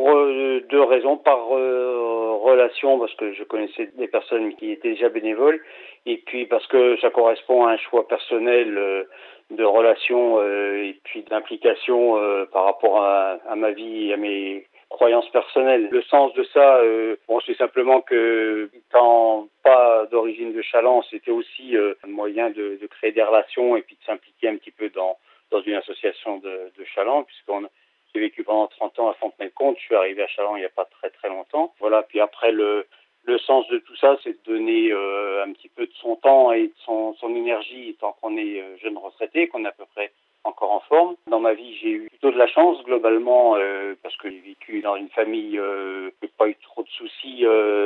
Pour deux raisons. Par relation, parce que je connaissais des personnes qui étaient déjà bénévoles, et puis parce que ça correspond à un choix personnel de relation et puis d'implication par rapport à ma vie et à mes croyances personnelles. Le sens de ça, c'est simplement que, étant pas d'origine de Challans, c'était aussi un moyen de créer des relations et puis de s'impliquer un petit peu dans une association de Challans, j'ai vécu pendant 30 ans à Fontenay-le-Comte. Je suis arrivé à Challans il n'y a pas très très longtemps. Voilà. Puis après, le sens de tout ça, c'est de donner un petit peu de son temps et de son énergie, tant qu'on est jeune retraité, qu'on est à peu près encore en forme. Dans ma vie, j'ai eu plutôt de la chance globalement parce que j'ai vécu dans une famille qui n'a pas eu trop de soucis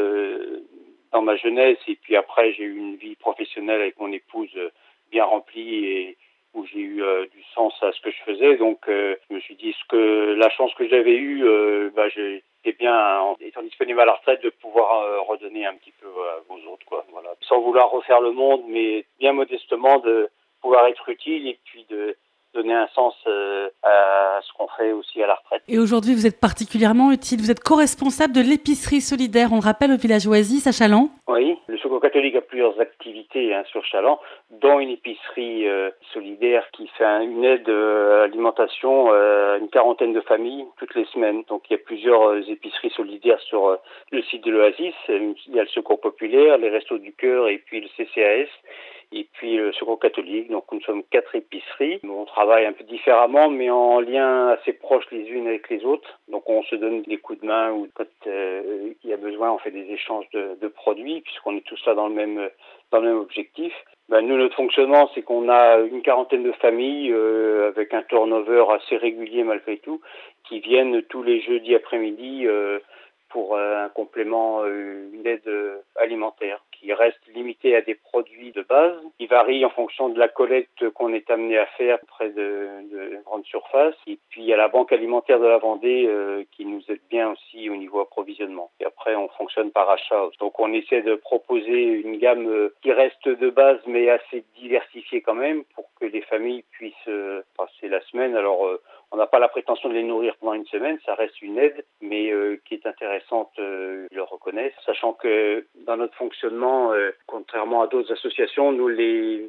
dans ma jeunesse. Et puis après, j'ai eu une vie professionnelle avec mon épouse bien remplie et où j'ai eu du sens à ce que je faisais. Donc, je me suis dit la chance que j'avais eue, j'étais bien, en étant disponible à la retraite, de pouvoir redonner un petit peu aux autres, quoi. Voilà. Sans vouloir refaire le monde, mais bien modestement de pouvoir être utile et puis de donner un sens à ce qu'on fait aussi à la retraite. Et aujourd'hui, vous êtes particulièrement utile. Vous êtes co-responsable de l'épicerie solidaire, on le rappelle, au village Oasis à Challans. Oui, le Secours catholique a plusieurs activités sur Challans, dont une épicerie solidaire qui fait une aide à l'alimentation à une quarantaine de familles toutes les semaines. Donc il y a plusieurs épiceries solidaires sur le site de l'Oasis. Il y a le Secours populaire, les Restos du Cœur et puis le CCAS. Et puis le Secours catholique. Donc nous sommes 4 épiceries. On travaille un peu différemment, mais en lien assez proche les unes avec les autres. Donc on se donne des coups de main ou quand il y a besoin, on fait des échanges de produits, puisqu'on est tous là dans le même objectif. Nous, notre fonctionnement, c'est qu'on a une quarantaine de familles avec un turnover assez régulier malgré tout, qui viennent tous les jeudis après-midi pour un complément, une aide alimentaire qui reste limitée à des produits de base, qui varie en fonction de la collecte qu'on est amené à faire auprès de grandes surfaces. Et puis il y a la Banque alimentaire de la Vendée qui nous aide bien aussi au niveau approvisionnement. Et après on fonctionne par achat. Donc on essaie de proposer une gamme qui reste de base mais assez diversifiée quand même pour que les familles puissent passer la semaine. Alors on n'a pas la prétention de les nourrir pendant une semaine, ça reste une aide, mais qui est intéressante, ils le reconnaissent, sachant que dans notre fonctionnement, contrairement à d'autres associations, nous les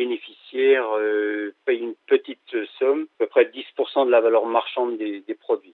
bénéficiaires payent une petite somme, à peu près 10% de la valeur marchande des produits.